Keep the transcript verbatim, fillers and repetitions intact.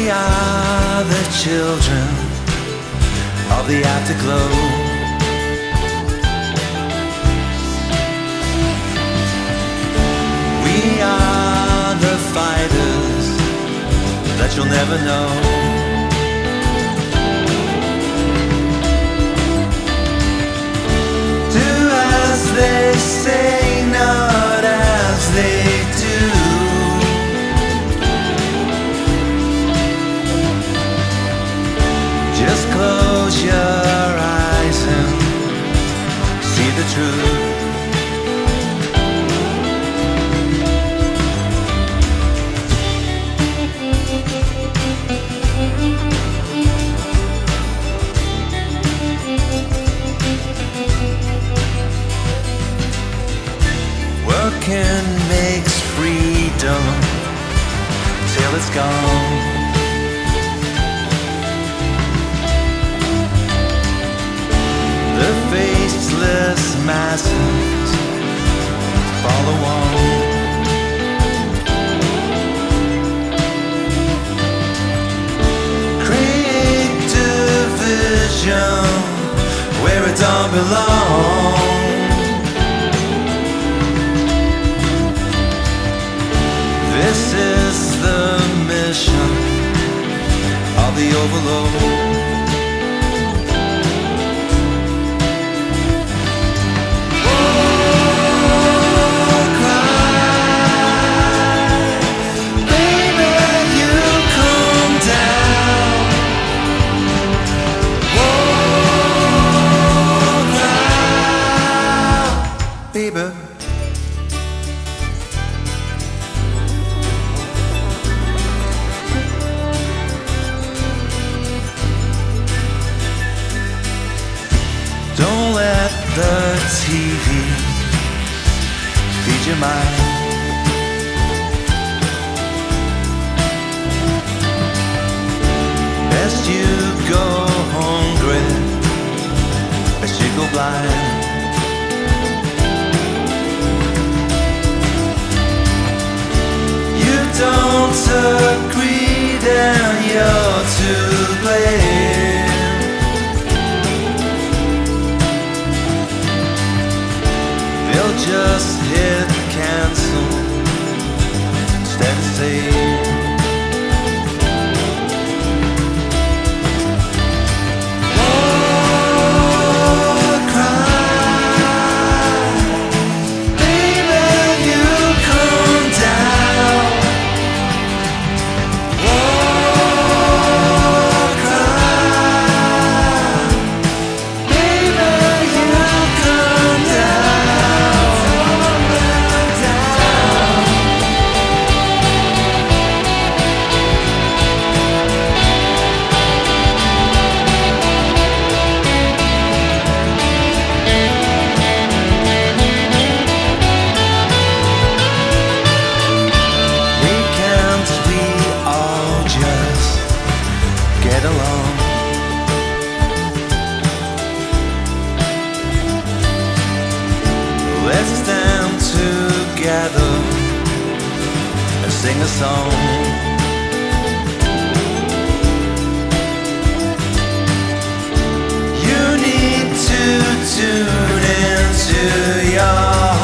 We are the children of the afterglow. We are the fighters that you'll never know. Do as they say, not as they do. Just close your eyes and see the truth. Working makes freedom till it's gone. The faceless masses follow on. Create division where it don't belong. This is the mission of the overload. Don't let the T V feed your mind. Best you go hungry, best you go blind. You don't agree, then you're to blame. They'll just hit cancel instead of save. Get along. Let's stand together and sing a song. You need to tune into your